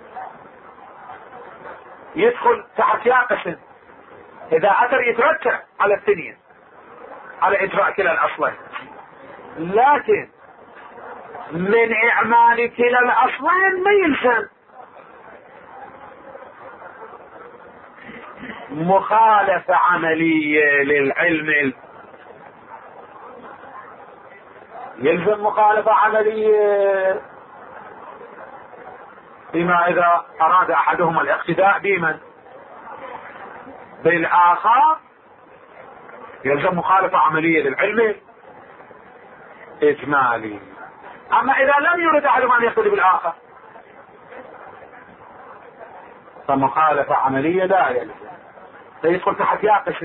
يدخل تحت يا قسم اذا اثر يترتب على الثانية على اجراء كلا الاصلين، لكن من اعمال كلا الاصلين ما يلزم مخالفة عملية للعلم. يلزم مخالفة عملية بما اذا اراد احدهما الاقتداء بمن؟ بالاخر يلزم مخالفة عملية للعلم اجمالي. اما اذا لم يرد احدهما ان يقتدي بالاخر فمخالفة عملية لا يلزم. سيدخل تحت يا قسم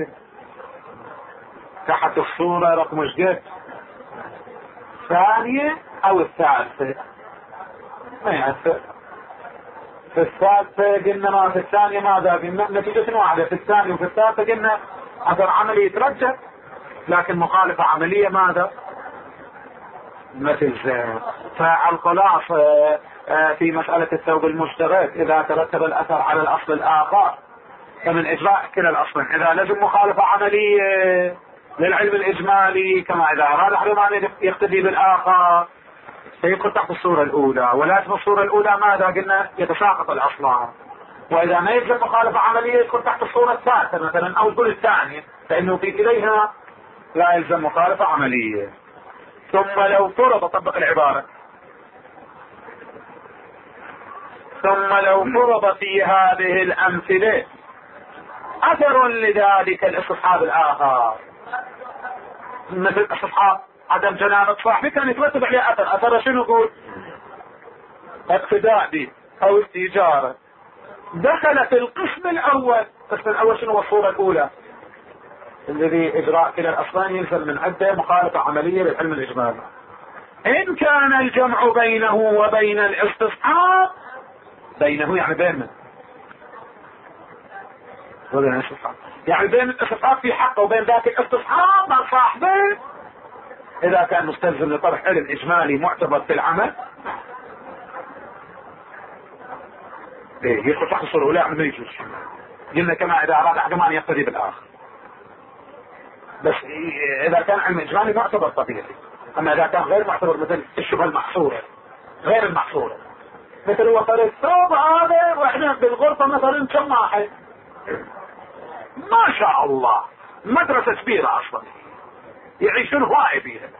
تحت الصورة رقم جد الثانية او الثالثة، ما يأثر. في الثالثة قلنا ما في الثانية ماذا؟ قلنا نتيجة واحدة. في الثانية وفي الثالثة قلنا اثر عملي يترجح، لكن مخالفة عملية ماذا؟ ما تلزم. فالخلاصة في مسألة الثوب المشترك اذا ترتب الاثر على الاصل الاخر فمن اجراء كلا الاصلين اذا لزم مخالفة عملية للعلم الاجمالي، كما اذا اراد احدهما ان يقتدي بالاخر سيدخل تحت الصورة الاولى. ولازم الصورة الاولى ماذا؟ قلنا يتساقط الاصلان. واذا ما يلزم مخالفة عملية يدخل تحت الصورة الثالثة مثلا او تقول الثانية، فانه في كليها لا يلزم مخالفة عملية. ثم لو فرض، طبق العبارة، ثم لو فرض في هذه الامثلة اثر لذلك الاستصحاب الاخر، مثل استصحاب عدم جنابة صاحبه كان يترتب عليه اثر. اثر شنو يقول؟ اقتداء به او استجارة. دخل في القسم الاول. القسم الاول شنو هو؟ الصورة الاولى الذي اجراء كلا الاصلين يلزم من عدة مخالفة عملية للعلم الاجمالي. ان كان الجمع بينه وبين الاستصحاب، بينه يعني بين من؟ وبين الاستصحاب يعني بين الاستصحاب في حقه وبين ذاك الاستصحاب مع صاحبه، اذا كان مستلزم لطرح علم اجمالي معتبر في العمل ايه يدخل تحت الصورة الاولى. ما يجوز. قلنا كما اذا اراد احدهما ان يقتدي بالاخر، بس اذا كان علم اجمالي معتبر طبيعي. اما اذا كان غير معتبر مثل الشبهة المحصورة غير المحصورة، مثل وصل الثوب هذا واحنا بالغرفة مثلا كم واحد ما شاء الله مدرسة كبيرة اصلا يعيشون هواي فيها،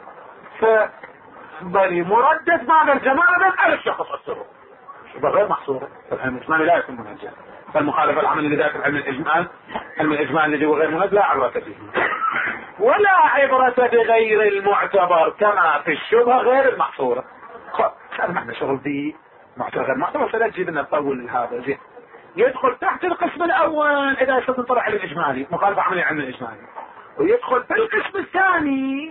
فبني مردد مع الجمال على الشخص السرور شبه غير محصورة. فالعلم الاجمالي لا يكون منجز. فالمخالفة العمل لذلك العلم الاجمال علم الاجمال الذي هو غير منجز لا عبرة به. ولا عبرة بغير المعتبر كما في الشبهة غير المحصورة. صار معنا شغل دي معتبر غير معتبر، فلا تجيب لنا نطول هذا زين. يدخل تحت القسم الاول اذا استطلع طرح علم الاجمالي مخالفة عمل العلم الاجمالي، ويدخل في القسم الثاني.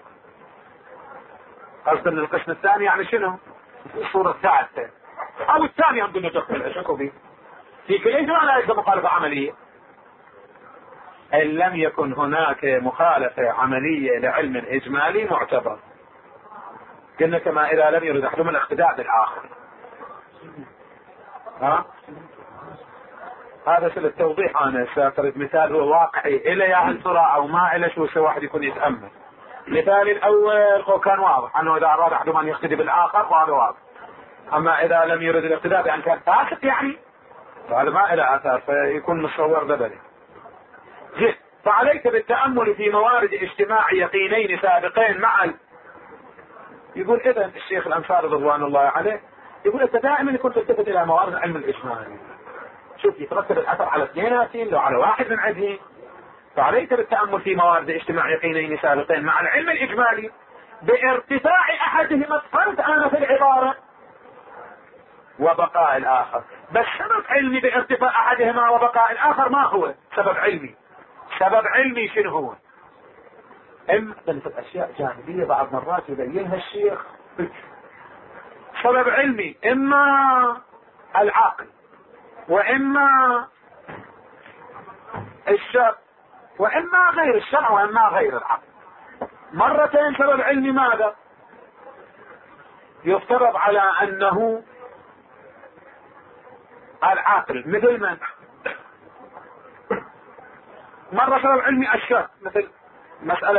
قصد من القسم الثاني يعني شنو؟ الصورة الثالثة او الثانية هم قلنا تدخل اشكوا به في كليهما لا يلزم مخالفة عملية ان لم يكن هناك مخالفة عملية لعلم اجمالي معتبر. قلنا كما اذا لم يرد احدهما الاقتداء بالاخر. ها هذا سل التوضيح. انا سأفرد مثال هو واقعي الى يا هل ترى او ما الى شو سوى واحد يكون يتأمل. مثال الأول هو كان واضح أنه إذا أراد أحدهم أن يقتدي بالآخر وهذا واضح. أما إذا لم يرد الاقتداء بأن كان فاسق يعني فهذا ما إلى أثار فيكون مصور بدني. فعليك بالتأمل في موارد اجتماع يقينين سابقين مع ال... يقول إذا الشيخ الأنصاري رضوان الله عليه يقول أنت دائما يكون تلتفت إلى موارد علم الإجمالي. شوف يترتب الأثر على اثنيناتهم لو على واحد من عندهم. فعليك بالتأمل في موارد اجتماع يقينين سابقين مع العلم الإجمالي بارتفاع أحدهما فرد أنا في العبارة وبقاء الآخر. بس سبب علمي بارتفاع أحدهما وبقاء الآخر ما هو سبب علمي؟ سبب علمي شنو هو؟ إما تنفذ أشياء جانبية بعض مرات يبينها الشيخ. سبب علمي إما العقل وإما الشرع وإما غير الشرع وإما غير العقل. مرتين سبب علمي ماذا؟ يفترض على أنه العقل مثل من؟ مرة سبب علمي الشرع مثل مسألة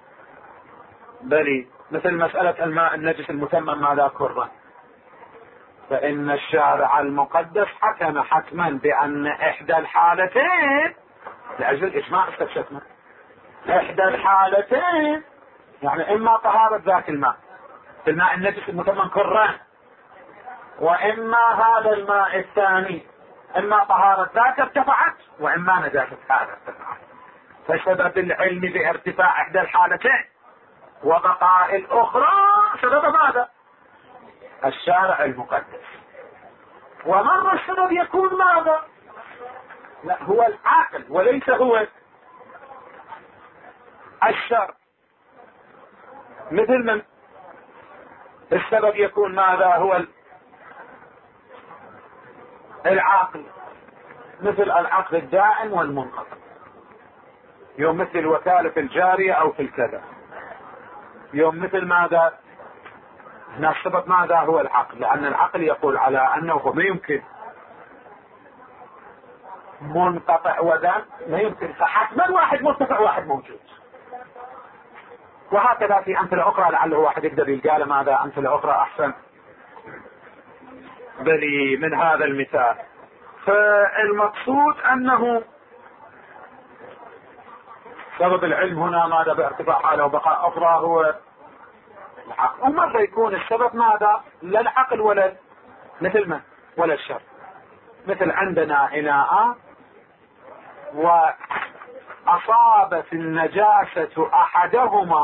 بلي مثل مسألة الماء النجس المتمم ماذا كره. فإن الشارع المقدس حكم حكما بأن إحدى الحالتين لأجل الإجماع استكشفنا إحدى الحالتين يعني إما طهارة ذات الماء الماء النجس المتمم كره وإما هذا الماء الثاني إما طهارة ذاته ارتفعت وإما نجاسة هذا ارتفعت. فسبب العلم بارتفاع إحدى الحالتين وبقاء الأخرى سبب ماذا؟ الشارع المقدس. ومرة السبب يكون ماذا؟ لا هو العقل وليس هو الشرع. مثل من السبب يكون ماذا؟ هو العقل مثل العقل الدائم والمنقطع. يوم مثل الوكالة في الجارية أو في الكذا. يوم مثل ماذا؟ هنا السبب ماذا؟ هو العقل لأن العقل يقول على أنه ما يمكن منقطع وذا ما يمكن فحتما واحد مرتفع واحد موجود. وهكذا في أمثلة أخرى لعله واحد يقدر يلقى ماذا أمثلة أخرى أحسن بلي من هذا المثال. فالمقصود أنه سبب العلم هنا ماذا بارتفاع حاله وبقاء أخرى هو العقل. ومرة يكون السبب ماذا؟ لا العقل ولا مثل ما ولا الشر. مثل عندنا إناء وأصابت النجاسة أحدهما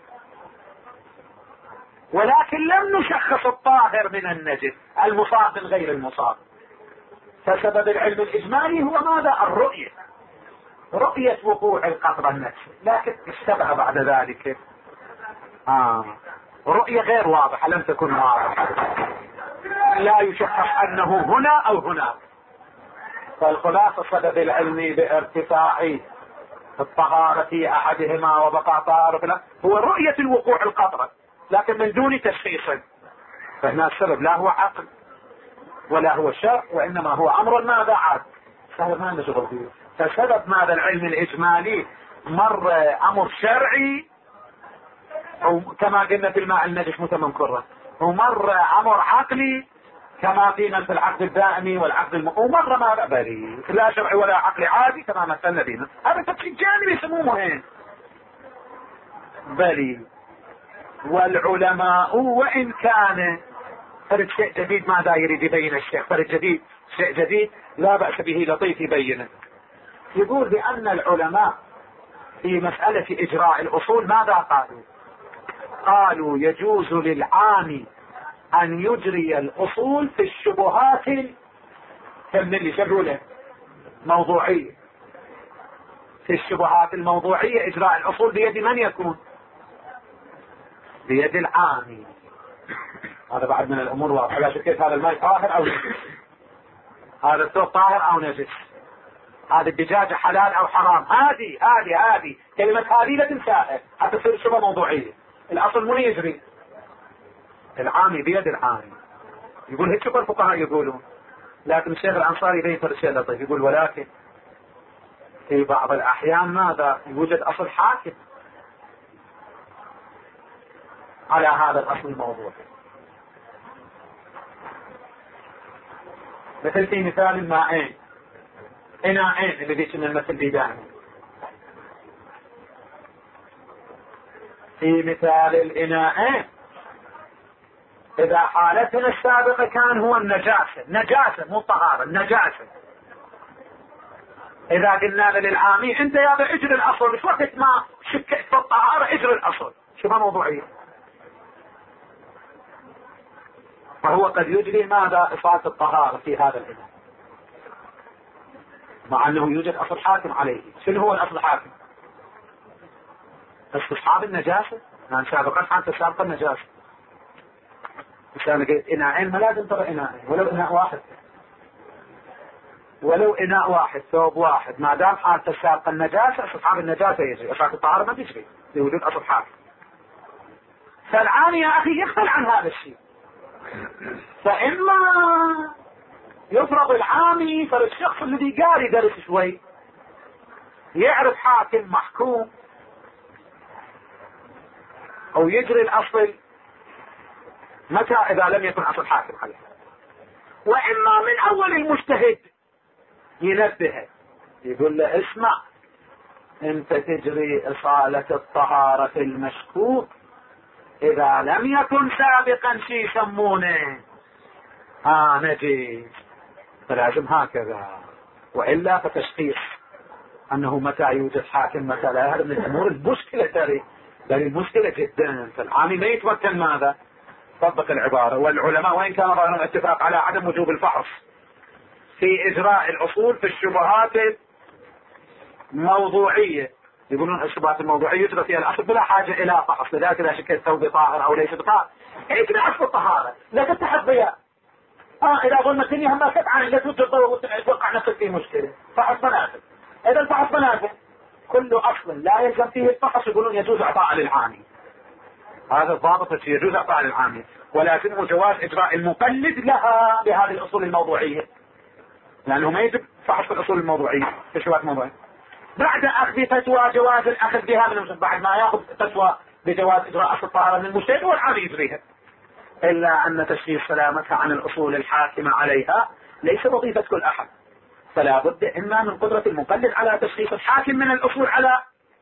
ولكن لم نشخص الطاهر من النجس المصاب من غير المصاب. فسبب العلم الإجمالي هو ماذا؟ الرؤية رؤية وقوع القطرة النجسة. لكن اشتبه بعد ذلك آه. رؤية غير واضحة لم تكن واضحة لا يشخص أنه هنا أو هنا. فالخلاصة سبب العلم بارتفاع الطهارة أحدهما وبقاء طهارة هو رؤية الوقوع القطرة لكن من دون تشخيص. فهنا السبب لا هو عقل ولا هو شرع وإنما هو أمر ماذا عاد سهل ما نشغل فيه. فسبب ماذا العلم الإجمالي مر أمر شرعي أو كما قلنا في الماء النجس متمم كره ومر أمر عقلي كما فينا في العقد الدائمي والعقد الم... ومر ما بلي لا شرعي ولا عقلي عادي كما مثلنا بينا. هذا تفصيل جانبي يسموه مهم بلي. والعلماء وإن كان فرد شيء جديد ماذا يريد يبين الشيخ فرد جديد شيء جديد لا بأس به لطيف يبينه. يقول بأن العلماء في مسألة إجراء الأصول ماذا قالوا؟ قالوا يجوز للعام أن يجري الأصول في الشبهات كم اللي شبهوا موضوعية. في الشبهات الموضوعية إجراء الأصول بيد من يكون؟ بيد العام. هذا بعد من الأمور واضحة. لا شكيت هذا الماء طاهر أو نجس هذا الثوب طاهر أو نجس هذه الدجاجة حلال أو حرام. هذه هذه هذه كلمة هذه لا تنساها حتى تصير شبهة موضوعية. الأصل من يجري؟ العامي بيد العامي. يقول هيك شوف الفقهاء يقولون. لكن الشيخ الأنصاري يبين فرق شيء لطيف يقول ولكن في بعض الأحيان ماذا يوجد أصل حاكم على هذا الأصل الموضوعي. مثل في مثال الماءين، إناءين اللي بيكون المثل بيدانه. في مثال الإناءين إذا حالتنا السابقة كان هو النجاسة، نجاسة مو طهارة، النجاسة. إذا قلنا للعامي أنت يا اجر الأصل، مش وقت ما شكت في الطهارة اجر الأصل، شو ما موضوعية. فهو قد يجري ماذا؟ إصالة الطهارة في هذا الإناء، مع أنه يوجد أصل حاكم عليه. شنو هو الأصل الحاكم؟ استصحاب النجاسة، يعني سابقا عن تسابق النجاسة. مثلا قلت إناءين، ما لازم ترى إناءين، ولو إناء واحد، ولو إناء واحد، ثوب واحد، ما دام حال تسابق النجاسة استصحاب النجاسة يجري، إصالة الطهارة ما تجري لوجود أصل حاكم. فالعامي يا أخي يغفل عن هذا الشيء، فإما يفرض العامي فالشخص الذي قاري درس شوي يعرف حاكم محكوم أو يجري الأصل متى إذا لم يكن أصل حاكم عليه، وإما من أول المجتهد ينبهه يقول له اسمع أنت تجري إصالة الطهارة في المشكوك إذا لم يكن سابقا شيء يسمونه ها نجي، فلازم هكذا، وإلا فتشخيص أنه متى يوجد حاكم متى لا، هذا من الأمور المشكلة ترى، بل المشكلة جدا. فالعامي ما يتمكن ماذا؟ طبق العبارة. والعلماء وإن كان ظاهرهم اتفاق على عدم وجوب الفحص في إجراء الأصول في الشبهات الموضوعية، يقولون الشبهات الموضوعية يجرى فيها الأصل بلا حاجة إلى فحص، لذلك إذا شكيت ثوب طاهر أو ليس بطاهر اجري أصل الطهارة، لا تتحد بها. اه اذا ظنت اني هم عن لا توجد توقع نفسك في مشكله، فحص منافذ. اذا الفحص منافذ كل اصل لا يلزم فيه الفحص يقولون يجوز اعطاء للعامي، هذا الضابط يجوز اعطاء للعامي، ولكنه جواز اجراء المقلد لها بهذه الاصول الموضوعيه، لانه ما يجب فحص الاصول الموضوعيه في الشبهات الموضوعيه بعد اخذ فتوى جواز الاخذ بها من المجتهد، بعد ما ياخذ فتوى بجواز اجراء اصل الطهاره من المجتهد والعامي يجريها. إلا أن تشخيص سلامتها عن الأصول الحاكمة عليها ليس وظيفة كل أحد، فلا بد إما من قدرة المقلد على تشخيص الحاكم من الأصول على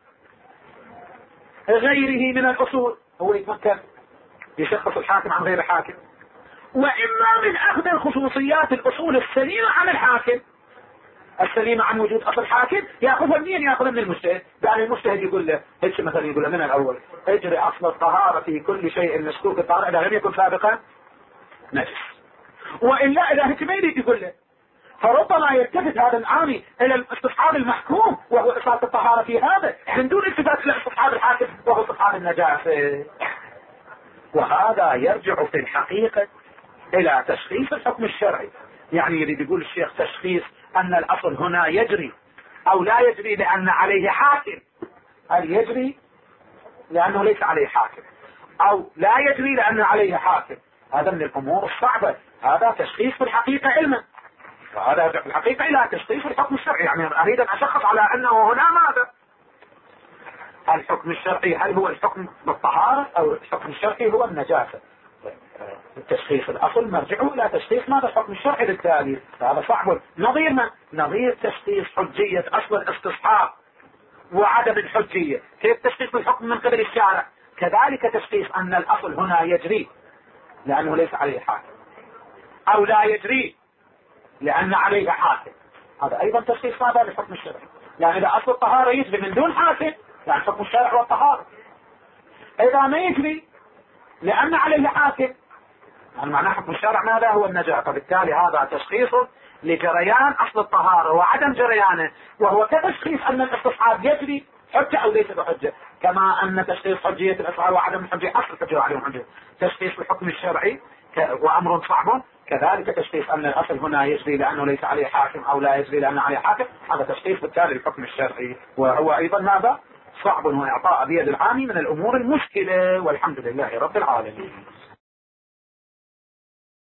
غيره من الأصول، هو يتمكن يشخص الحاكم عن غير الحاكم، وإما من أخذ الخصوصيات الأصول السليمة عن الحاكم، السليمة عن وجود أصل حاكم يأخذها منين؟ يأخذها من المجتهد. يعني المجتهد يقول له هيك مثلا، يقول له من الأول اجري أصل الطهارة في كل شيء مشكوك الطهارة إذا لم يكن سابقا نجس، وإلا إذا هيك ما يريد يقول له، فربما يلتفت هذا العامي إلى الاستصحاب المحكوم وهو إصالة الطهارة في هذا من دون التفات إلى استصحاب الحاكم وهو استصحاب النجاسة، وهذا يرجع في الحقيقة إلى تشخيص الحكم الشرعي. يعني يريد يقول الشيخ تشخيص أن الأصل هنا يجري أو لا يجري لأن عليه حاكم، هل يجري لأنه ليس عليه حاكم، أو لا يجري لأنه عليه حاكم، هذا من الأمور الصعبة، هذا تشخيص في الحقيقة علما، فهذا في الحقيقة إلى تشخيص الحكم الشرعي. يعني أريد أن أشخص على أنه هنا ماذا؟ الحكم الشرعي هل هو الحكم بالطهارة أو الحكم الشرعي هو النجاسة؟ التشخيص الأصل مرجعه إلى تشخيص ماذا الحكم الشرعي بالتالي، هذا صعب. نظير ما نظير تشخيص حجية أصل الاستصحاب وعدم الحجية، كيف تشخيص الحكم من قبل الشارع، كذلك تشخيص أن الأصل هنا يجري لأنه ليس عليه حاكم أو لا يجري لأن عليه حاكم، هذا أيضا تشخيص ماذا للحكم الشرعي. يعني إذا أصل الطهارة يجري من دون حاكم يعني حكم الشرع والطهارة، إذا ما يجري لأن عليه حاكم يعني معناه حكم الشرع ماذا هو النجاة، فبالتالي هذا تشخيص لجريان أصل الطهارة وعدم جريانه، وهو كتشخيص أن الاستصحاب يجري حجة أو ليس بحجة، كما أن تشخيص حجية الاستصحاب وعدم الحجة أصل الحجة وعدم الحجة تشخيص الحكم الشرعي وأمر صعب، كذلك تشخيص أن الأصل هنا يجري لأنه ليس عليه حاكم أو لا يجري لأنه عليه حاكم، هذا تشخيص بالتالي الحكم الشرعي، وهو أيضا ماذا صعب، وإعطاء بيد العامي من الأمور المشكلة، والحمد لله رب العالمين.